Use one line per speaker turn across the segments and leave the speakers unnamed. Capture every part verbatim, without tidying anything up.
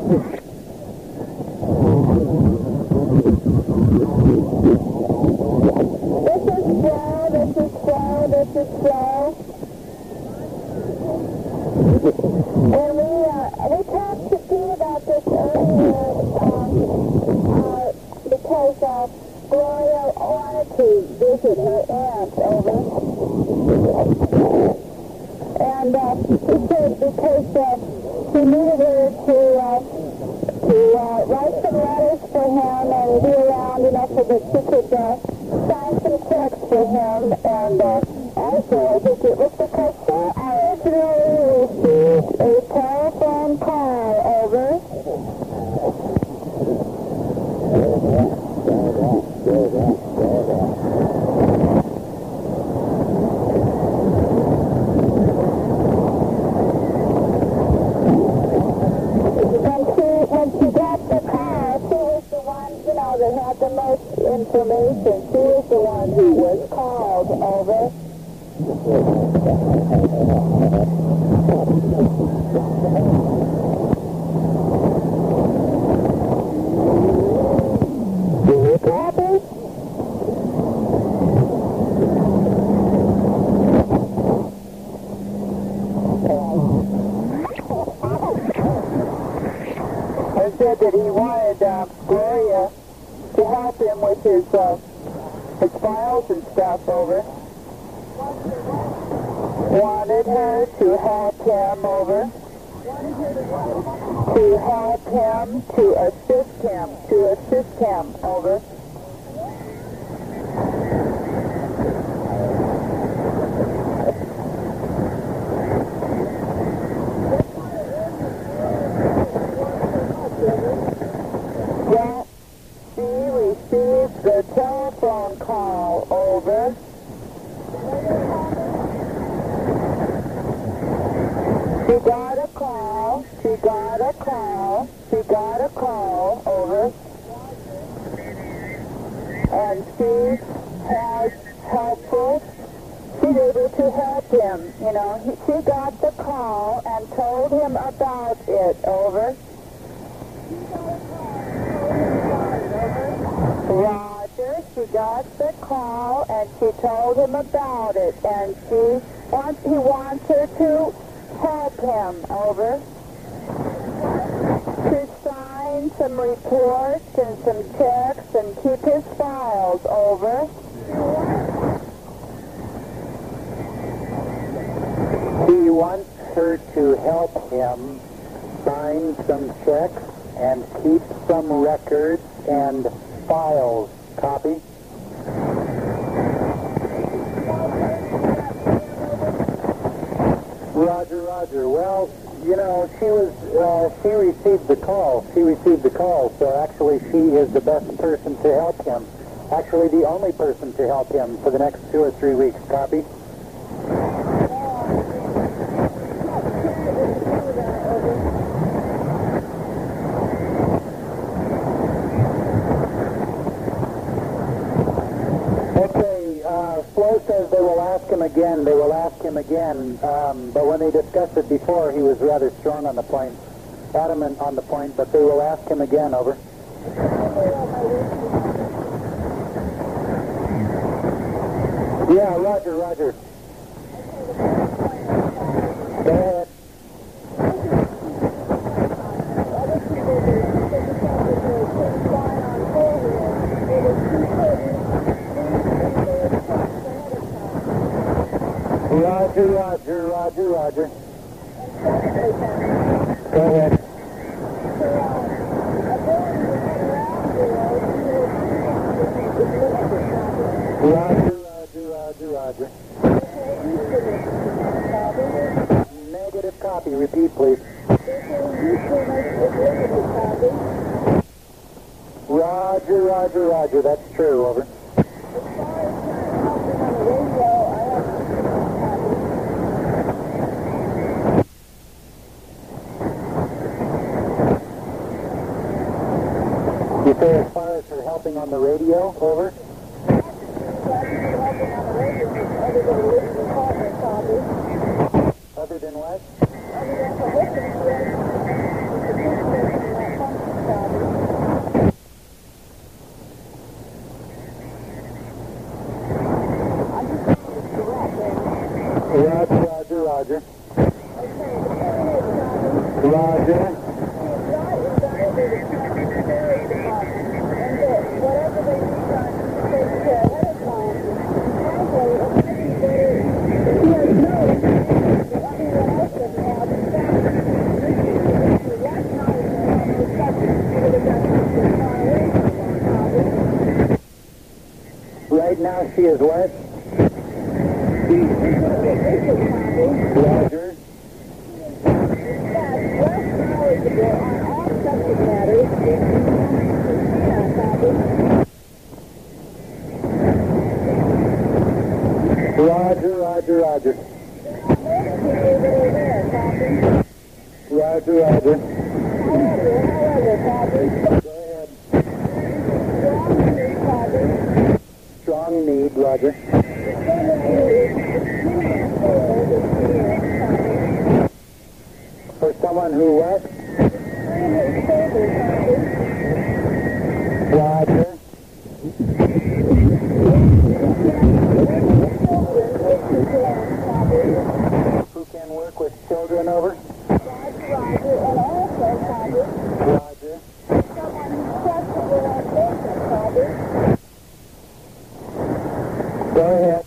And we, uh, we talked to Pete about this earlier, um, uh, because uh, Gloria wanted to visit her aunt, over. And uh, he said because uh, she needed her to, uh, to uh, write some letters for him and be around enough so that she could uh, sign some checks for him. And uh, also, I think it was because she originally received a telephone call, over. That had the most information. She was the one who was called, over. Do you copy? I said that he wanted uh, Gloria to help him with his, uh, his files and stuff, over. Wanted her to help him, over. To help him, to assist him, to assist him, over. Well, she received the telephone call, over. She got a call, she got a call, she got a call, over. And she has helpful, she's able to help him, you know. He, she got the call and told him about it, over. Roger, she got the call and she told him about it, and she wants, he wants her to help him, over. To sign some reports and some checks and keep his files, over.
He wants her to help him sign some checks and keep some records and files. Copy. Roger, Roger. Well, you know, she was, uh, she received the call. She received the call, so actually she is the best person to help him. Actually, the only person to help him for the next two or three weeks. Copy. Says they will ask him again, they will ask him again, um, but when they discussed it before, he was rather strong on the point, adamant on the point, but they will ask him again, over. Yeah, roger, roger. Go ahead. Roger, roger, roger, roger. Go ahead. Roger, roger, roger, roger. Negative copy. Repeat, please. Roger, roger, roger. That's true, over. You say as far as her helping on the radio, over? Other than what? Roger. Right now she is what? Roger. Roger, Roger, Roger. Roger, Roger. Go ahead. Strong need, Roger. For someone who what? Roger. Who can work with children over? Roger. Go ahead.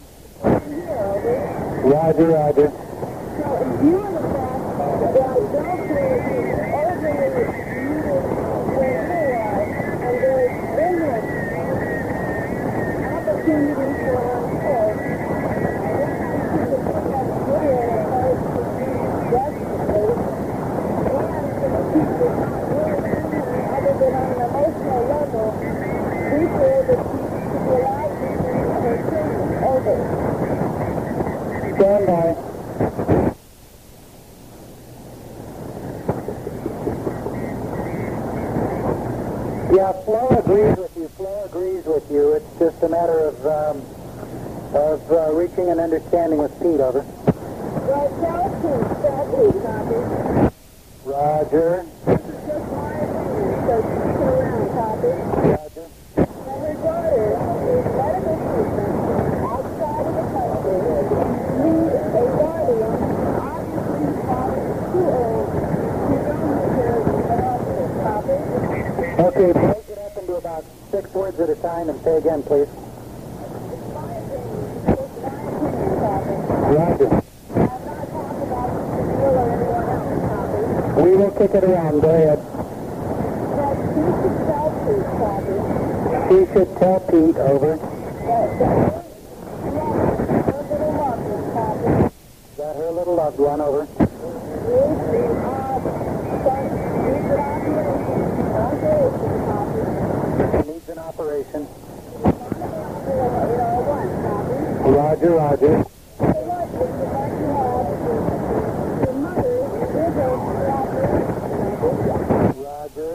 Roger, Roger. Stand by. Yeah, Flo agrees with you. Flo agrees with you. It's just a matter of um, of uh, reaching an understanding with Pete. Over. Roger. Roger. Okay, break it up into about six words at a time and say again, please. Roger. We will kick it around. Go ahead. She should tell Pete. Over. Is that her little loved one? Over. Needs an operation. Roger, Roger. Roger.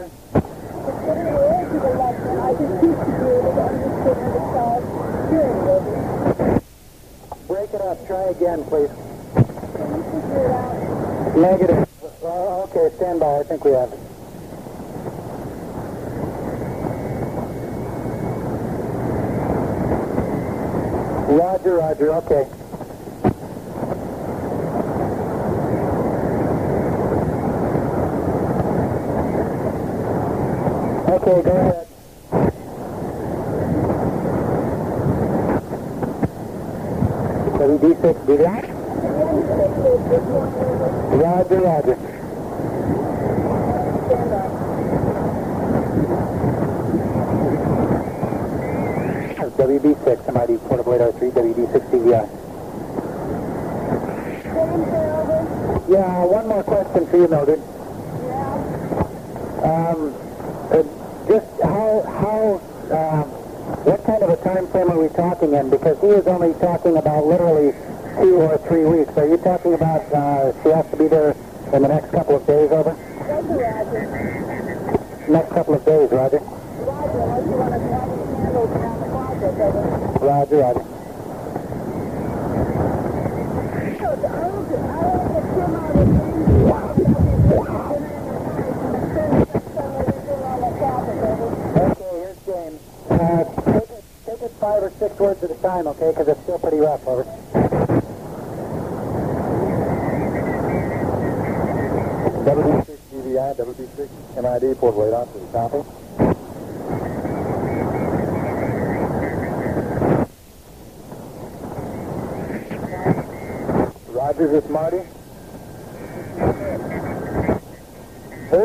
Break it up. Try again, please. Negative. Uh, okay, stand by. I think we have it. Roger, Roger. Okay. Okay, go ahead. W D six, do that? Roger, Roger. W D six, M I D Portable eight oh three, W D six D V I. Yeah, one more question for you, Mildred. Um, uh, just how, how, uh, what kind of a time frame are we talking in? Because he is only talking about literally two or three weeks. Are you talking about uh, she has to be there in the next couple of days, over? Next couple of days, Roger. Roger, Roger. Okay, here's James. Uh, take it, take it five or six words at a time, okay? Because it's still pretty rough, over. W D six G V I, W D six M I D, port weight on to the copy. Roger, this is Marty. Who?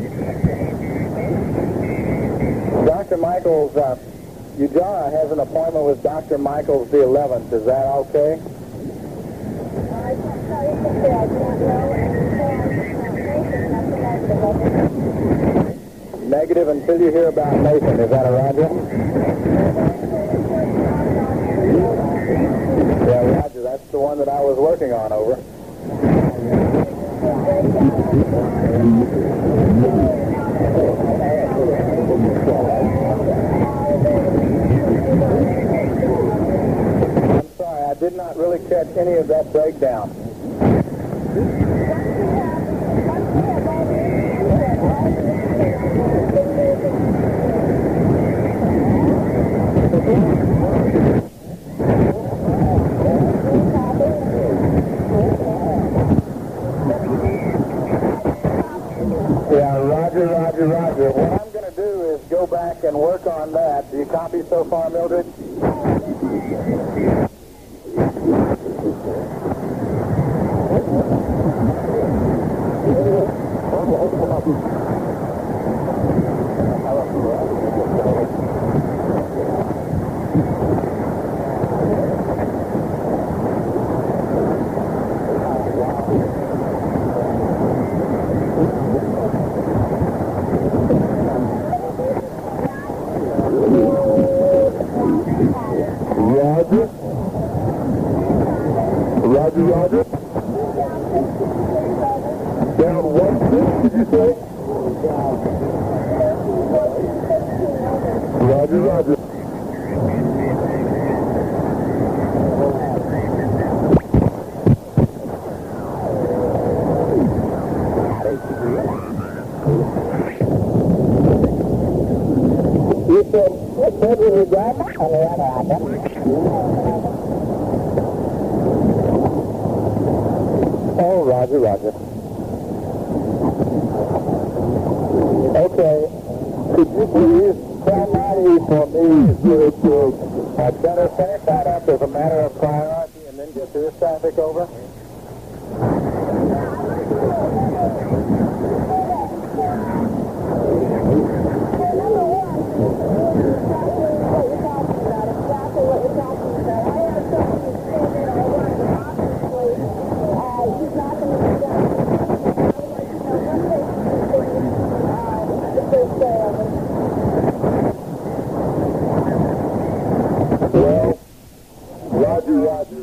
Doctor Michaels, uh, Eugenia has an appointment with Doctor Michaels the eleventh. Is that okay?
I can't tell you for sure. I can't know anything.
Negative until you hear about Nathan. Is that a Roger? Yeah, Roger. That's the one that I was working on, over. I'm sorry, I did not really catch any of that breakdown. Yeah, Roger, Roger, Roger. What I'm going to do is go back and work on that. Do you copy so far, Mildred? Roger. Roger, Roger. Down one six, did you say? Roger, Roger. You said, what said when you got on the other item? Oh, Roger, Roger. Okay. Could you please tell Marty for me to, to uh, better finish that up as a matter of priority and then get this traffic over? Well, Roger, Roger.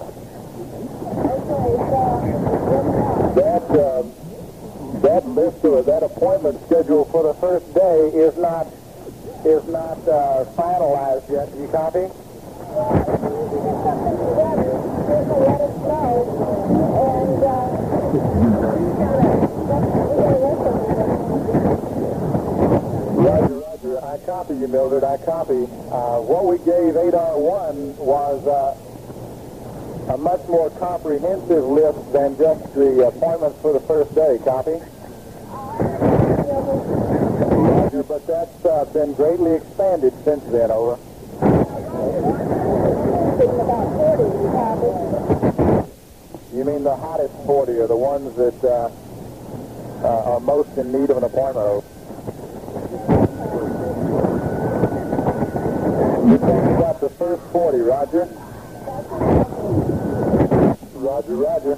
That, uh, that list or that appointment schedule for the first day is not is not uh, finalized yet. Do you copy? Roger, Roger. I copy you, Mildred. I copy. Uh, what we gave eight R one was uh, a much more comprehensive list than just the appointments for the first day. Copy? Roger, but that's uh, been greatly expanded since then, over. You mean the hottest forty, or the ones that uh, uh, are most in need of an appointment, over? You talking about the first forty, Roger? Roger, Roger.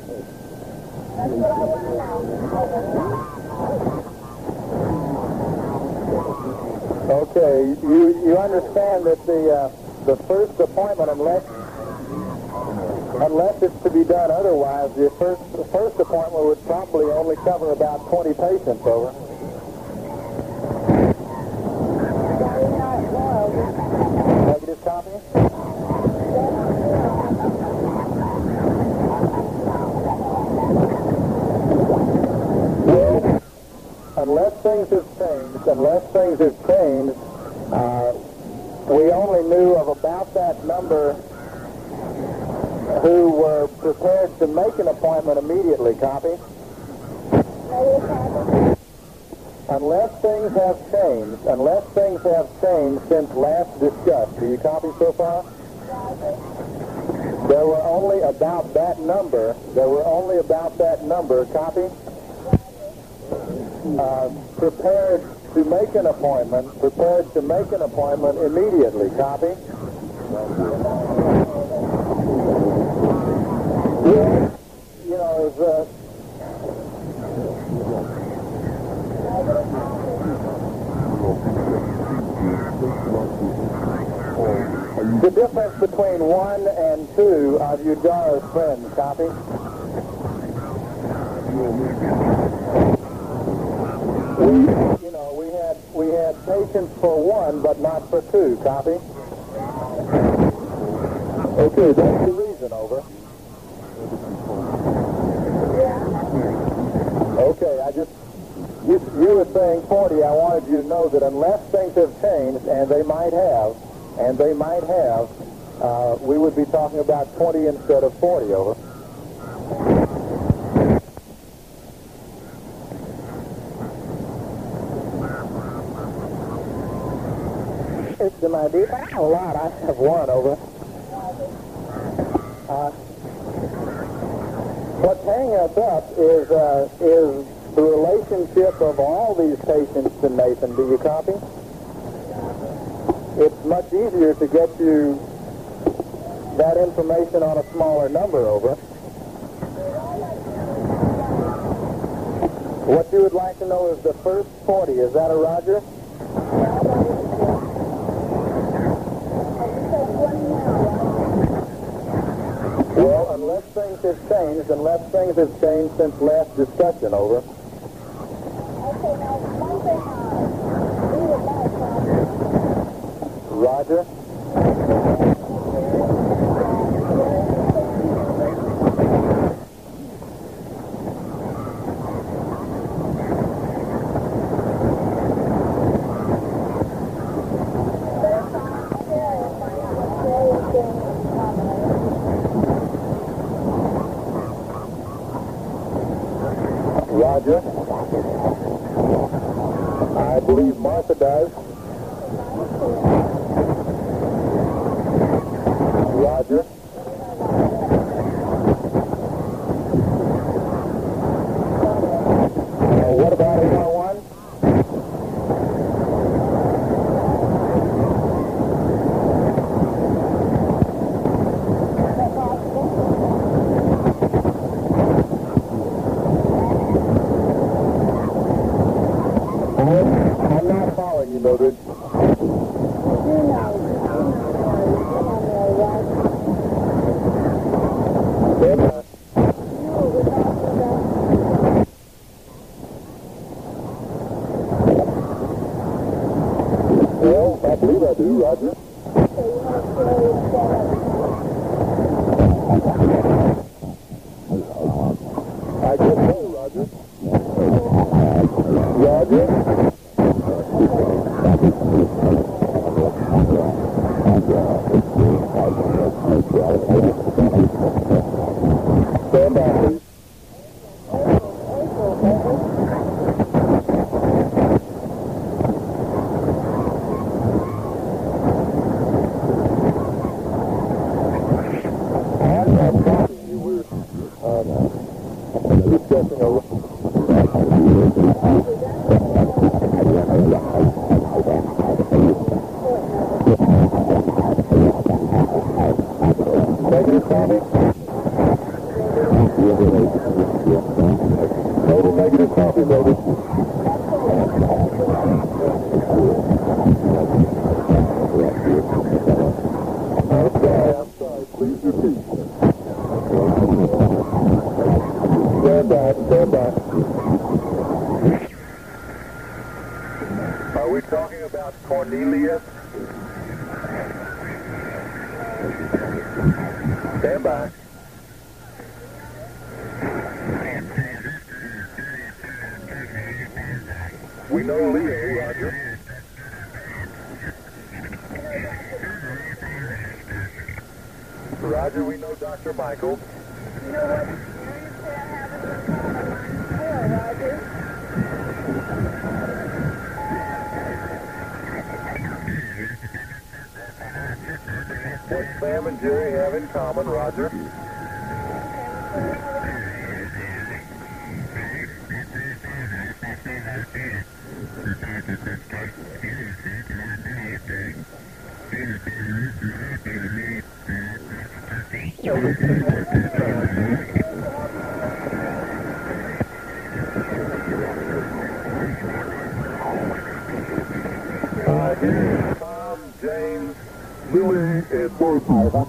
Okay, you you understand that the uh, the first appointment, unless unless it's to be done otherwise, the first the first appointment would probably only cover about twenty patients, over. Negative copy. Well, unless things have changed, unless things have changed, uh, we only knew of about that number who were prepared to make an appointment immediately. Copy? Unless things have changed, unless things have changed since last discussed. Do you copy so far? There were only about that number. There were only about that number. Copy? Uh, prepared to make an appointment. Prepared to make an appointment immediately. Copy? Yeah. You know, it's, uh, the difference between one and two of Eudara's friends, copy? We, you know, we had we had patience for one, but not for two, copy? Okay, that's the reason, over. Okay, I just, you, you were saying forty. I wanted you to know that unless things have changed, and they might have, and they might have, uh, we would be talking about twenty instead of forty, over. It's the idea. I have a lot. I have one, over. Uh, what's hanging us up is, uh, is the relationship of all these patients to Nathan. Do you copy? It's much easier to get you that information on a smaller number, over. What you would like to know is the first forty. Is that a Roger? Well, unless things have changed, unless things have changed since last discussion, over. Roger. Roger. I believe Martha does. Roger. Uh, what about eight oh one? I'm not following you, Mildred. Well, I believe I do, Roger. I guess so, Roger. Roger? Stand by, please. Negative copy. Total negative copy, Mildred. Okay, I'm sorry. Please repeat. Stand by, stand by. Are we talking about Cornelius? Stand by. We know Leo, Roger. Roger, we know Doctor Michael.
You know what? Hello, Roger.
common, roger. Uh, here's Tom, James, Lily, and Bob.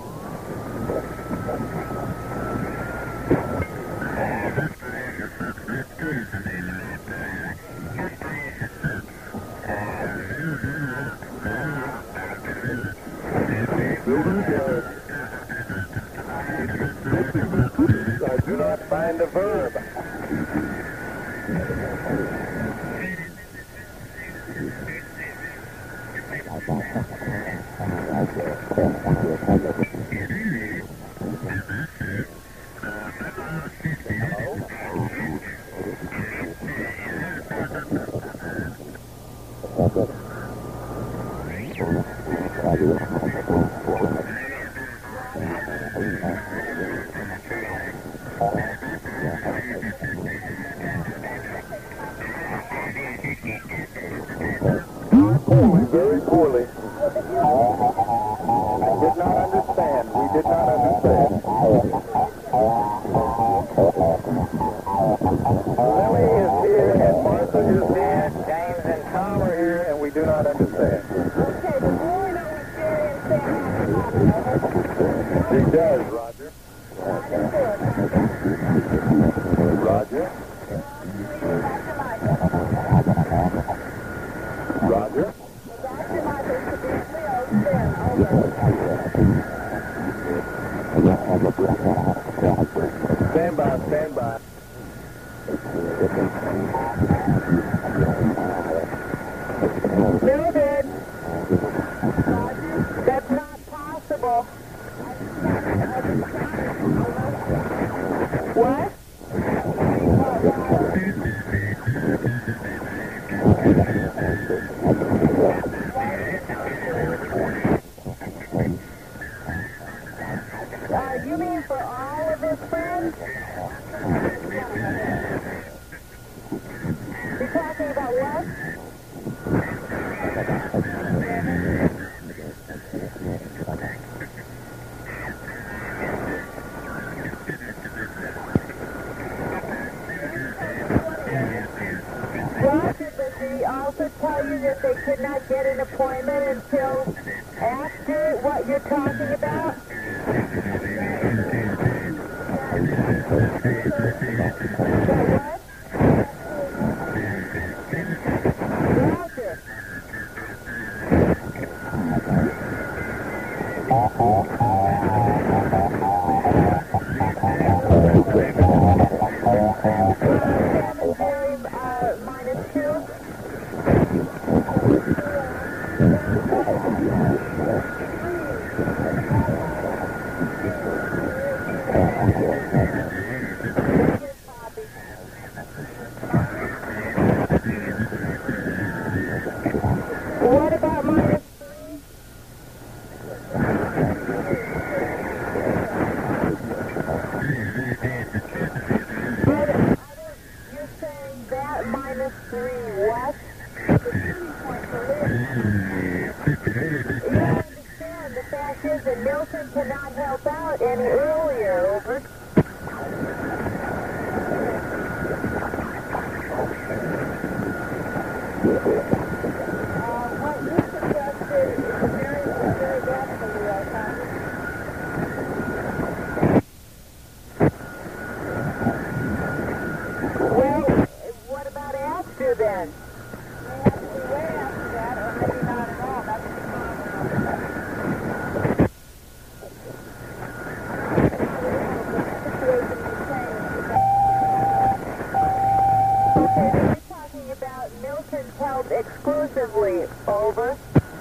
I do not find a verb. Poorly, very poorly. I did not understand. We did not understand. Lily is here, and Martha is here, James and Tom are here, and we do not understand.
Okay, the boy knows Jerry and Sam.
He does, Roger. Roger. Roger.
Doctor Michael should be filled then.
Stand by, stand by.
Mildred, that's not possible. What? Uh, you mean for all of his friends? You're talking about what? Roger, did he also tell you that they could not get an appointment until after what you're talking about? What? Roger. Jerry, uh, minus two. What about minus three? But, I don't, you're saying that minus three what? Yeah, I understand. The fact is that Milton cannot help out any earlier, over. Uh, what you suggested is very, very bad for you, I find. Well, what about after then? We have to be way after that, or maybe not at all. That's the problem. Okay, so you're talking about Milton's health exclusively, over.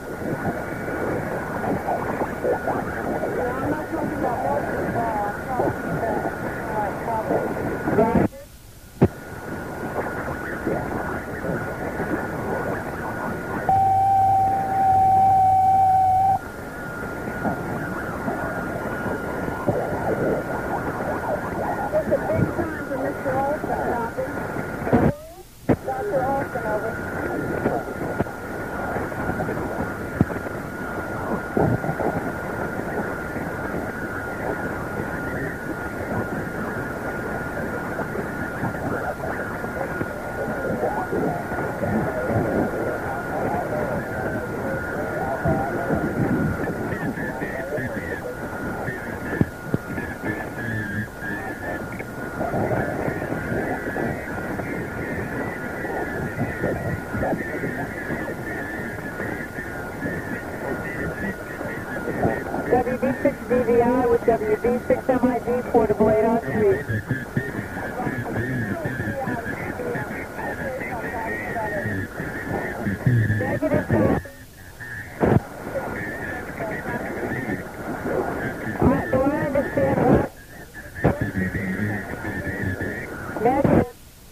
I'm not talking about Milton's ball. I'm talking about uh, Roger. W D six M I G, portable eight on three. Negative copy. Alright, do I understand what? Negative.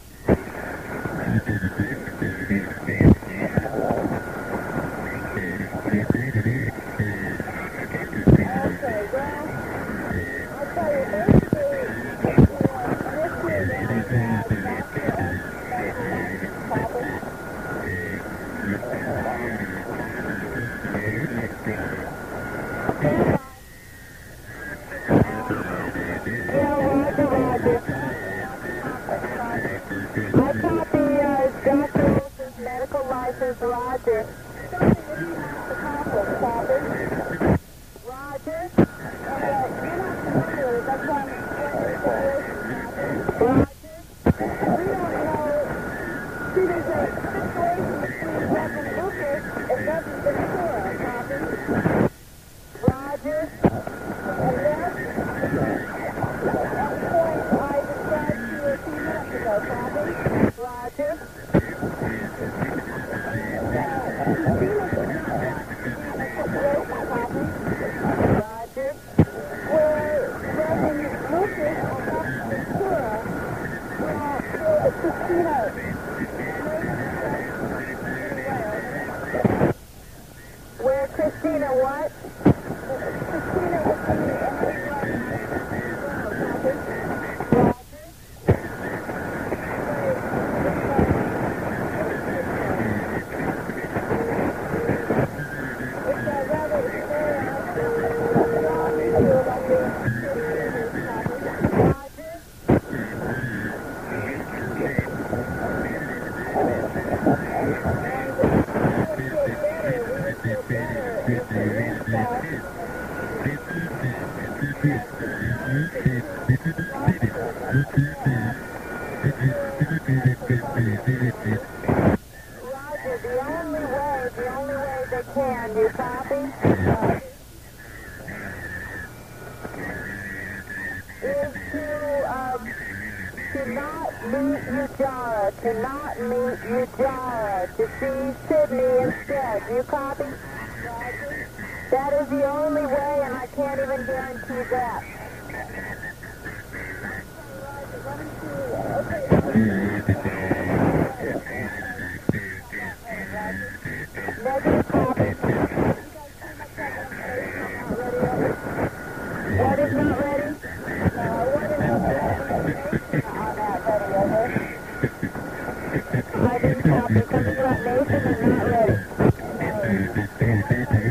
Roger. Roger. Where Christina what? Roger, the only way, the only way they can, you copy? Is to, um, to not meet Ujara, to not meet Ujara, to see Sydney instead. You copy? Roger. That is the only way, and I can't even guarantee that. Negative copy. What is not ready? No, what is not ready? On that ready, over. I didn't copy because it's not nation and not ready. Stand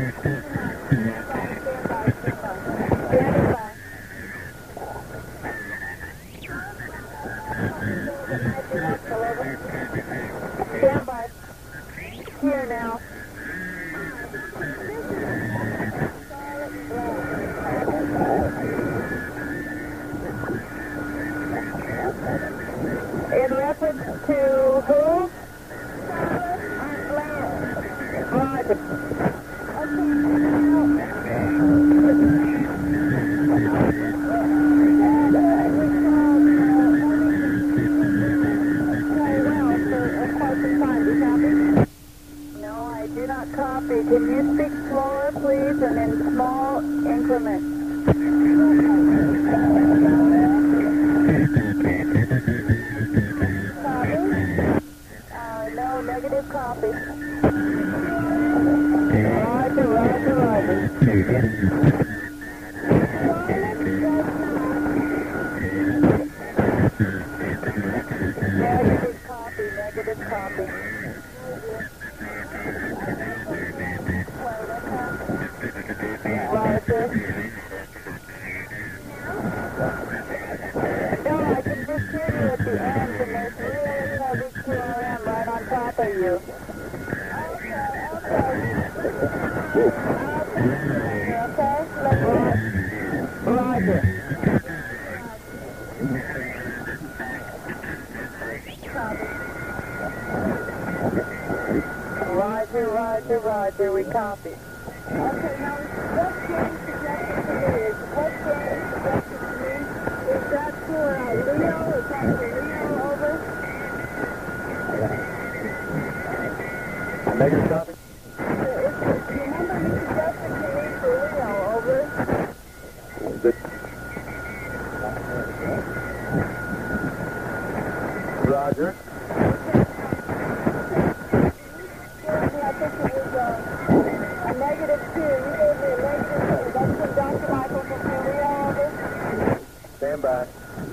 by. Stand by. Here now. In reference to who? Roger. Copy. Can you speak slower, please, and in small increments? Copy? Uh, no, negative copy. Roger, roger, roger. Negative copy, negative copy. Roger. No, I can just hear you at the end, and there's really heavy Q R M right on top of you. Okay, let's Roger. Roger, roger, roger, we copy. Okay, now, what James suggested to me is, what James
Negative copy.
Remember you suggested to me for Leo, over?
Good. Roger.
I think it was uh, a negative two. You gave me a negative two. That's from Doctor Michael from Leo, over?
Stand by.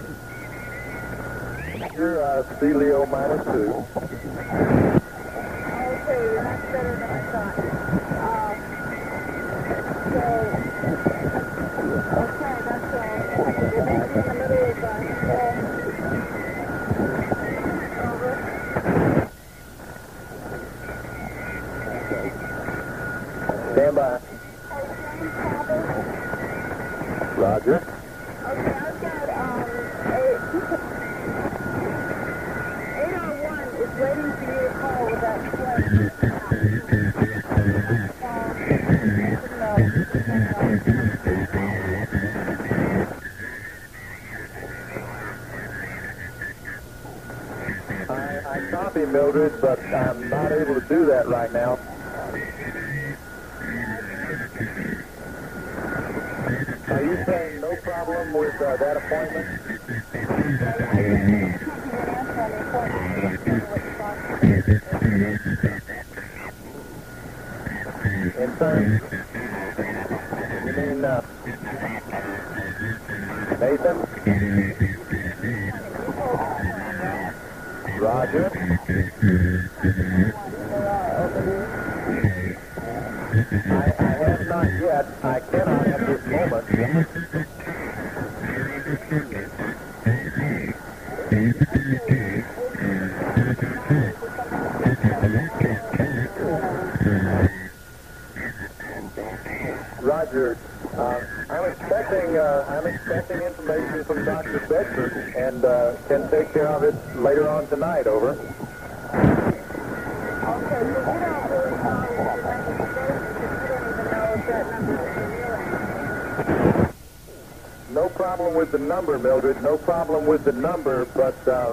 You're uh, C Leo minus two.
Okay, that's better than I thought. Uh, so, okay, that's all. You're making in the middle of uh, over.
Stand by.
Hey, James Cabot.
Roger.
Okay, I've got, um, eight, eight oh one is waiting for you to call with that plane.
I, I copy Mildred, but I'm not able to do that right now. Are you saying no problem with uh, that appointment? In terms, you mean uh, Nathan? Roger. I, I have not yet. I cannot at this moment. Roger, uh, I'm expecting uh, I'm expecting information from Doctor Bedford, and uh, can take care of it later on tonight. Over.
Okay, so you don't really know if you're making statements if you don't even know if that number is real.
No problem with the number, Mildred. No problem with the number, but uh,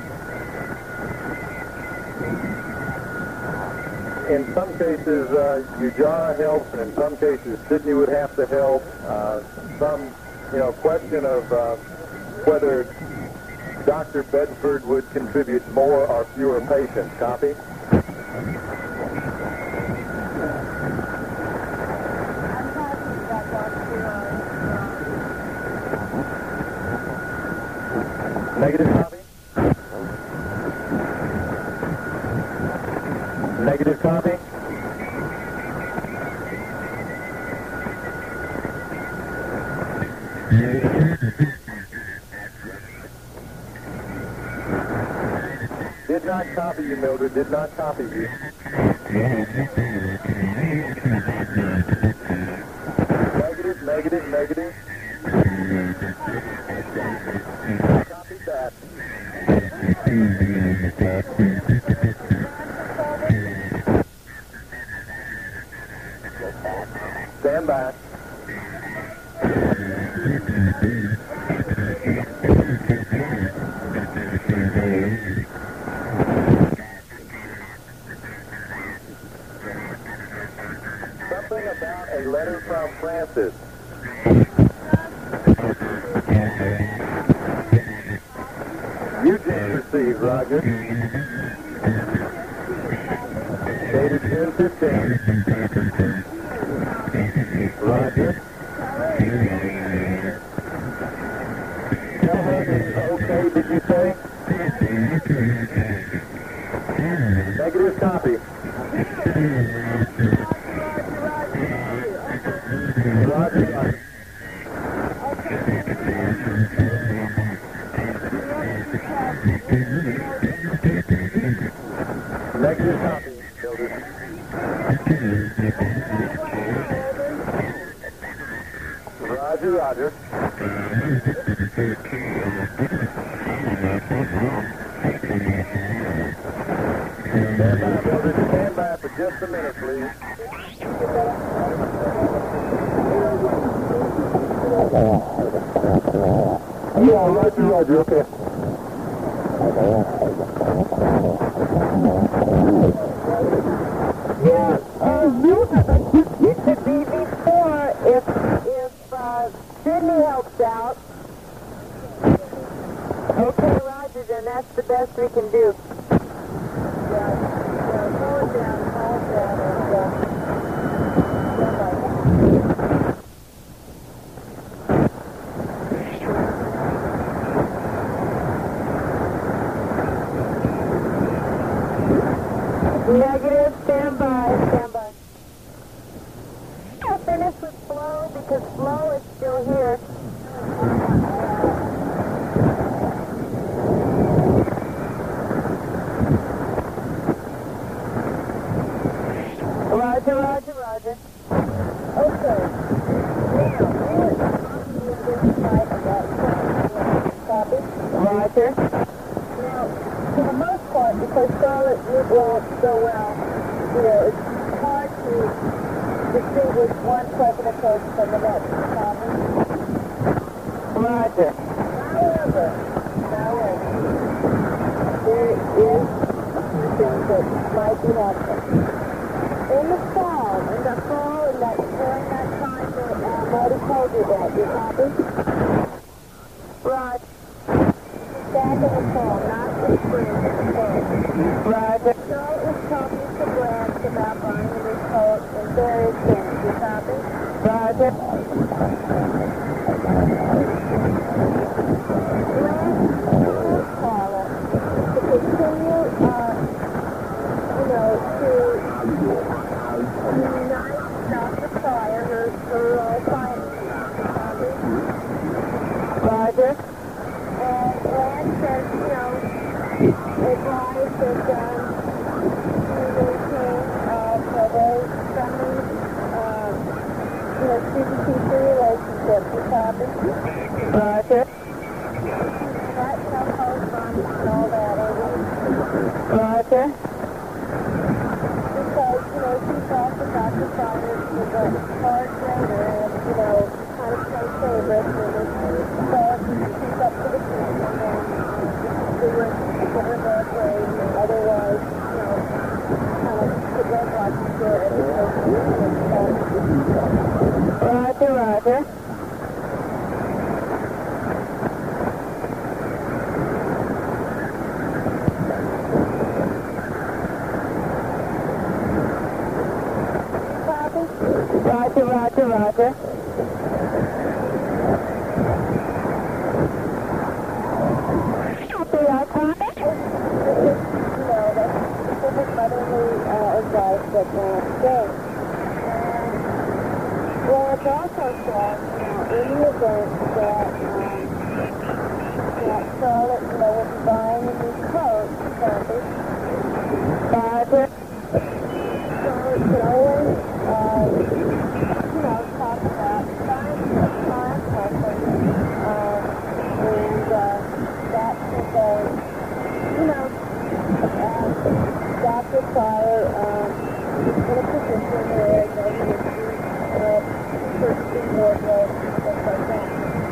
in some cases, uh, Ujara helps, and in some cases, Sydney would have to help. Uh, some, you know, question of uh, whether Doctor Bedford would contribute more or fewer patients. Copy? Negative copy? Negative copy? Did not copy you, Mildred. Did not copy you. Negative, negative, negative. Copy that. Stand by. Something about a letter from Francis. You just received, Roger. Dated June fifteenth. Roger. Tell her it's okay, did you say? Negative copy. Roger. Negative copy. Roger, Roger. Stand by, Mildred. Stand by for just a minute, please. Yeah, Roger, Roger, okay.
Negative, stand by, stand by. I'll finish with Flo because Flo is still here. Roger, roger, roger. Okay. Now, we were talking the other side about copy. Roger. Now, for the most part, because Charlotte did walk so well, you know, it's hard to distinguish one pleasant approach from the next. Copy. Roger. However, however, there is things that might be happening. In the fall, in the fall, in that, during that time that uh, Marty told you about, you copy? Roger. Back in the fall, not the spring, but the fall. Roger. Charlotte was talking to Grant about buying a new coat and various things, you copy? Roger. Grant told Carla to continue, uh, you know, to unite Doctor Pryor, her, her uh, science, Roger. And Grant says, you know, advice that um, she maintain uh, a very friendly, um, you know, student-teacher relationship. You copy? Roger. That telephone fund and all that, over. Roger. Because, you know, she thought that Doctor Pryor was a hard trainer and, you know, kind of play favorite and it thought she could keep up to the team and then do it for her birthday and otherwise, you know, kind of put red watches to it and Roger, Roger. Roger, roger, roger. Okay, I copy. You know, that's specific motherly uh, advice that Grant gave. And, well, it's also said, you know, in the event that, um, that Charlotte, you know, will be buying a new coat, copy. Roger. Charlotte could always, uh, you know, talk about science and science lessons, um, and uh, that could, uh, you know, uh, Doctor Pryor um, is in a position where, you know, he would be uh, certain wardrobe and stuff like that.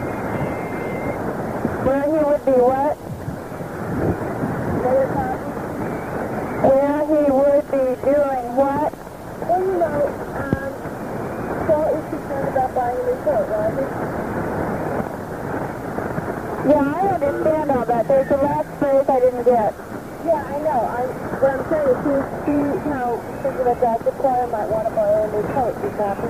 Where he would be what? Another copy? Where he would be doing what? Well, you know, um, Paul is concerned about buying a new coat, right? Yeah, I understand all that. There's the last phrase I didn't get. Yeah, I know. I, what I'm saying is he's, he, you know, thinking that Doctor Pryor might want to buy a new coat, you copy?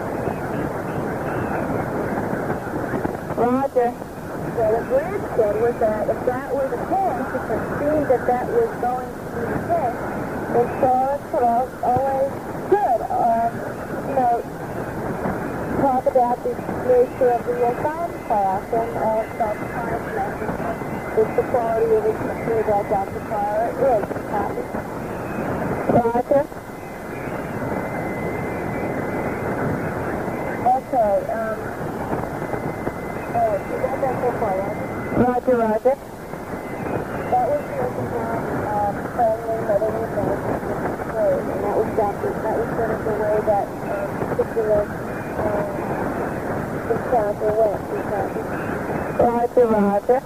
Roger. So what Grant said was that if that were the case, if it seemed that that was going to be the case, then Charlotte could always could, uh, you know, talk about the nature of the uh, science class and uh, about the science lessons, which the quality of the teacher that Doctor Pryor is. Copy? Roger. Okay, um, oh, you got that so far, right? Roger, Roger. That was the Oklahoma uh, family motherly advice, and that was Doctor that was sort of the way that um, particular um, encounter went. Roger, Roger.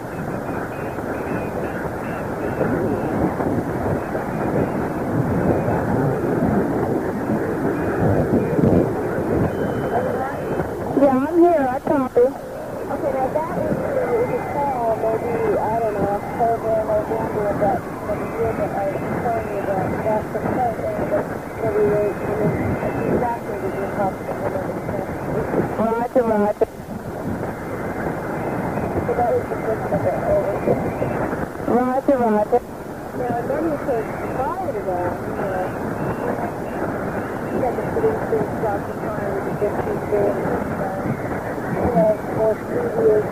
Yeah, I'm here. I copy. Okay, now that was the fall, maybe, I don't know, October, November of that, of the year that I was telling you about. That's the program that maybe they, I mean, exactly the year possible. Roger, Roger. So that was the first of it over. Roger, Roger. Now, and then he says, prior to that, you know, nobody thinks Doctor Klein is a good teacher. You know, for previous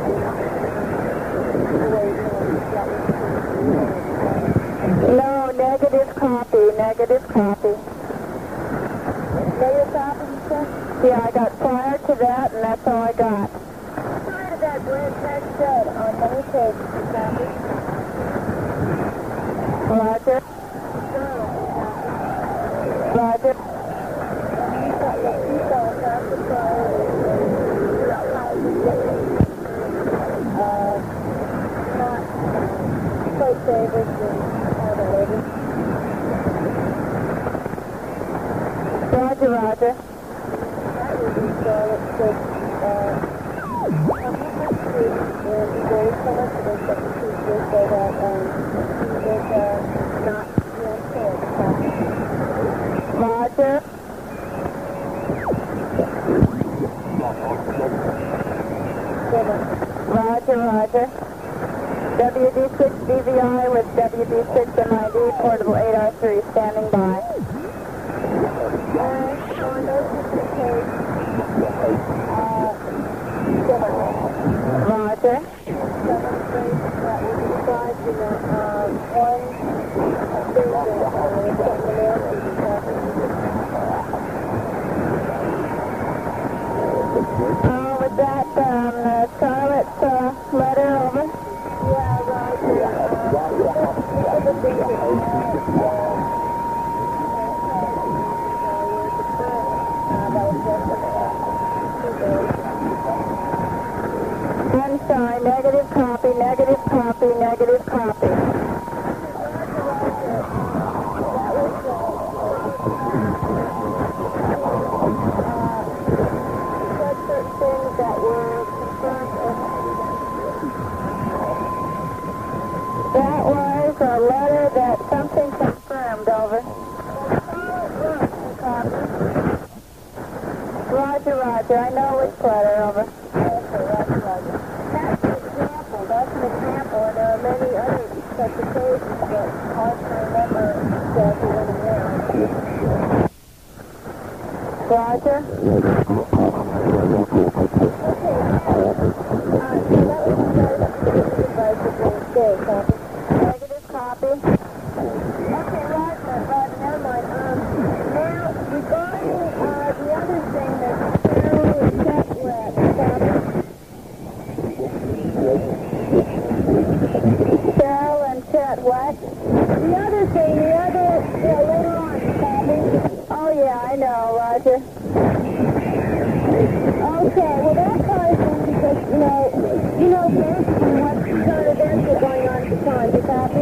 No, negative copy, negative copy. Negative copy, you said? Yeah, I got prior to that, and that's all I got. Prior to that, Brad Tech said on many pages, you copy? Roger. Roger. Uh, not quite favorites and all that over. Roger, Roger. That would be Charlotte said, uh, I'm not sure, and be very coincident that the teacher so that, um, he was, uh, not real fair. Roger. Roger, Roger. W D six D V I with W D six M I D, portable eight R three, standing by. And on those page, uh, seven. Roger. Seven space, that will be five, you know, um, one thing that, uh, something else is happening. Uh, with that, um, uh, Charlotte's, uh, letter over? Yeah, right. Uh, the thing that, uh, I'm sorry, negative copy, negative copy, negative copy. That was a letter that something confirmed, over. Roger, Roger, I know which letter, over. Okay, Roger, Roger. That's an example, that's an example, and there are many other such occasions that hard to remember exactly when and where. Roger? Okay, uh, so that was the advice of the mistake, copy. Negative copy. Okay, Roger, Roger, never mind. Um, now, regarding uh, the other thing that's Carol and Chet were copy. Carol and Chet what? The other thing, the other, yeah, later on, copy. Oh, yeah, I know, Roger. Okay, well, that ties in because, you know, you know first what current events are going on at the time. You copy?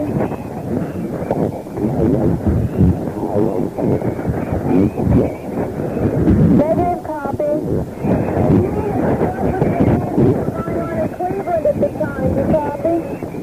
Negative copy. Going on in Cleveland at the time. You copy?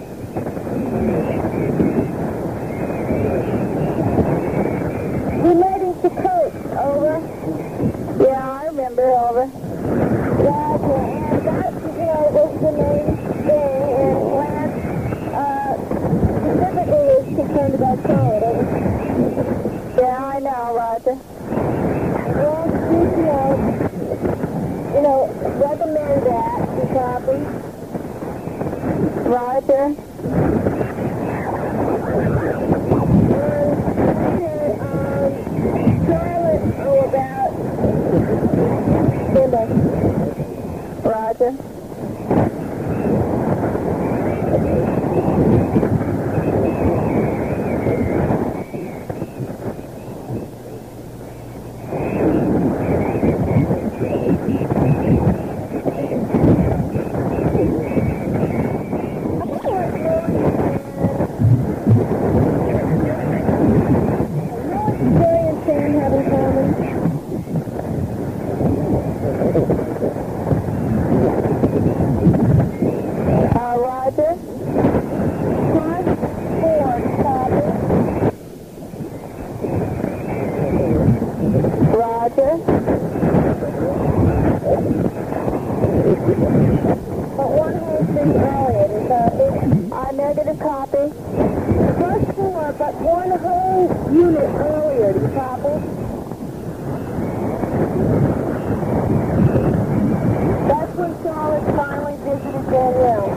Relating to Coach, over. Yeah, I remember, over. Roger, and that, you know, was the main thing, and Lance, uh, specifically is concerned about Charlotte, over. Yeah, I know, Roger. Well, you know, you know, recommend that, you copy? Roger. And, um, Charlotte, oh, about, stand by. Roger. Negative copy. First floor, but one whole unit earlier. Do you copy? Visited Danielle.